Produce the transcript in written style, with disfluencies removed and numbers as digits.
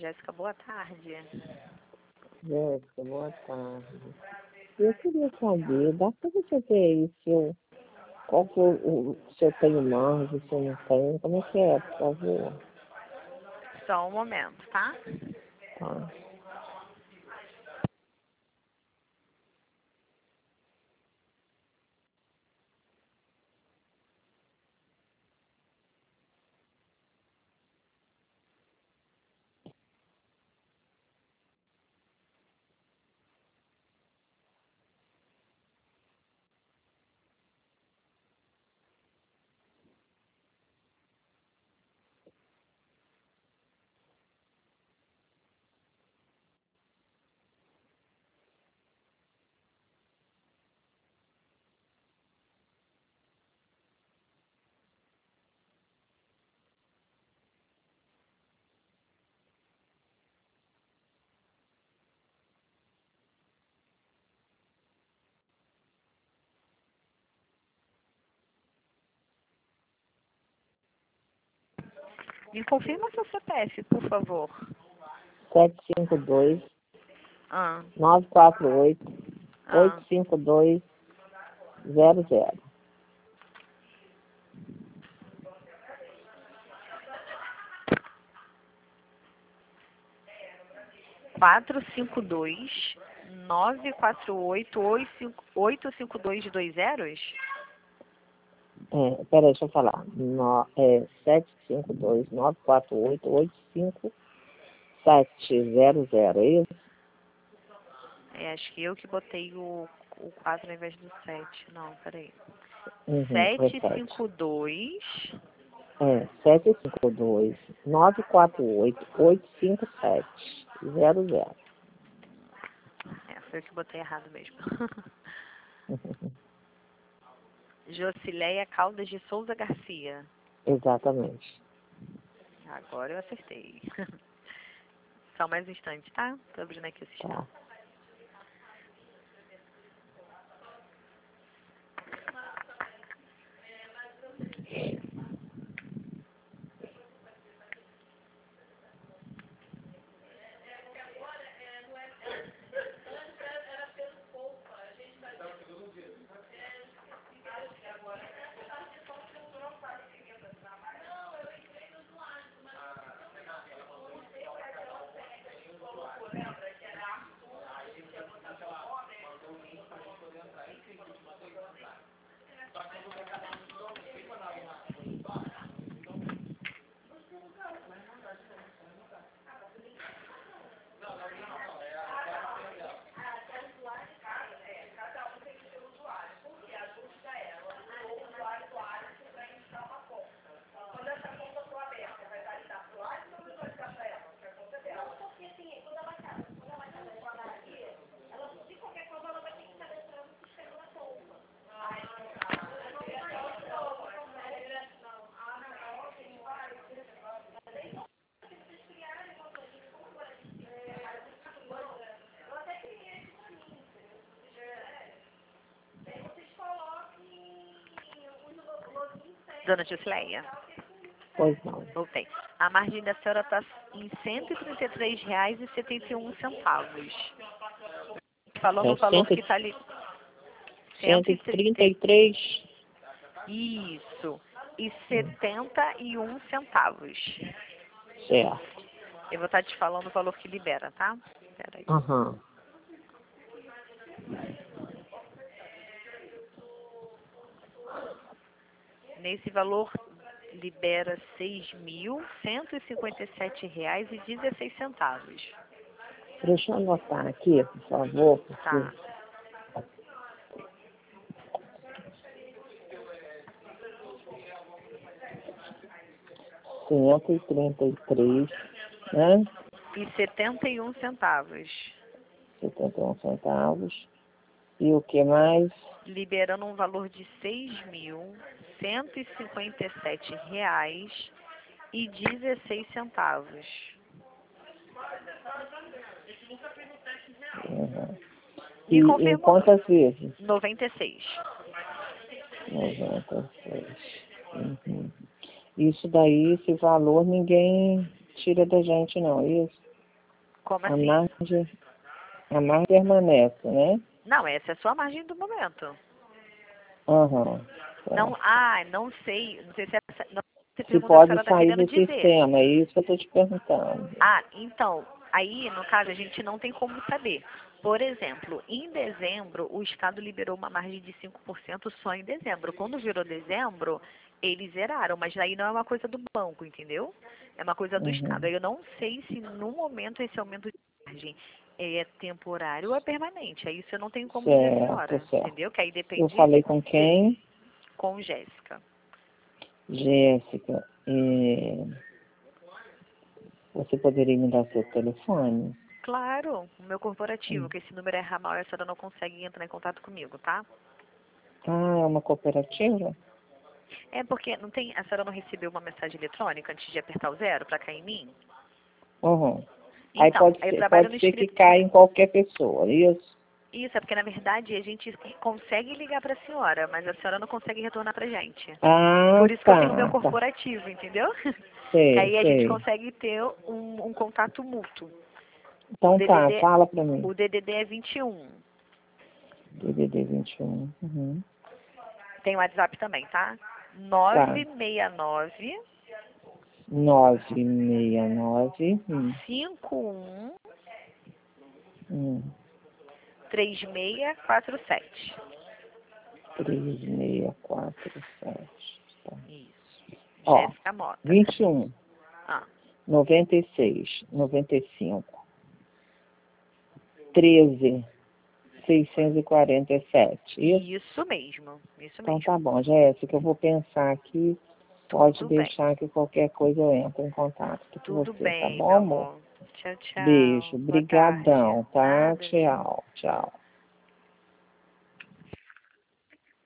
Jéssica, boa tarde. Jéssica, boa tarde. Eu queria saber, dá para você ver aí qual que se eu tenho margem, se eu não tenho, como é que é, por favor? Só um momento, tá? Tá. Me confirma seu CPF, por favor. 752 Ah, 948 ah. 85200. 452-948-85220? Peraí, deixa eu falar. 752 948 85700, é isso? Acho que eu que botei o 4 ao invés do 7. Não, peraí. Repete. 752. 752 948 85700. Foi eu que botei errado mesmo. Josileia Caldas de Souza Garcia. Exatamente. Agora eu acertei. Só mais um instante, tá? Tô abrindo aqui o sistema. Tá. Dona Josileia. Pois não. Voltei. A margem da senhora está em R$ 133,71. Falou no valor que está ali. 133. Isso. E 71 centavos. Certo. Eu vou estar te falando o valor que libera, tá? Peraí. Aham. Nesse valor libera R$ 6.157,16. Deixa eu anotar aqui, por favor, porque Tá. R$ 133, né? E 71 centavos. 71 centavos. E o que mais? Liberando um valor de R$ 6.157,16. Uhum. Me E em confirmou. quantas vezes? 96. 96. Uhum. Isso daí, esse valor, ninguém tira da gente, não, isso? Como A assim? margem permanece, né? Não, essa é a sua margem do momento. Aham. Não, Tá. não sei. Não sei se essa. Não, você Se pergunta se a pode senhora está sair querendo do dizer. sistema, é isso que eu estou te perguntando. Então, aí, no caso, a gente não tem como saber. Por exemplo, em dezembro, o Estado liberou uma margem de 5% só em dezembro. Quando virou dezembro, eles zeraram, mas aí não é uma coisa do banco, entendeu? É uma coisa do Estado. Uhum. Aí eu não sei se no momento esse aumento de margem é temporário ou é permanente. Aí isso eu não tenho como dizer a senhora, Certo. entendeu? Que aí Eu depende falei com dele, quem? com Jéssica. Jéssica. Você poderia me dar seu telefone? Claro, o meu corporativo, Hum. que esse número é ramal e a senhora não consegue entrar em contato comigo, tá? Ah, é uma cooperativa? É porque não tem, a senhora não recebeu uma mensagem eletrônica antes de apertar o zero para cair em mim? Uhum. Aí Então, aí eu trabalho no pode ser que escrito. caia em qualquer pessoa, isso? Isso, é porque na verdade a gente consegue ligar para a senhora, mas a senhora não consegue retornar pra gente. Ah, Por isso que eu tenho o meu tá, tá. corporativo, entendeu? Que Sei, aí a gente sei. consegue ter um contato mútuo. O Então tá, DDD, fala pra mim. o DDD é 21. DDD 21. Uhum. Tem o WhatsApp também, tá? Tá. 969 969. 51 Hum. 3647. 3647. Tá. Isso. Ó, Jéssica Mota. 21, Ah, 96, 95, 13, 647. Isso? isso mesmo. Isso Então tá mesmo. bom, Jéssica, eu vou pensar aqui. Pode Tudo bem. deixar que qualquer coisa eu entro em contato com Tudo você, tá bem, bom, meu amor? amor. Tchau, Beijo, tchau. Boa tarde. brigadão, tá? Nada, tchau. Tchau, tchau.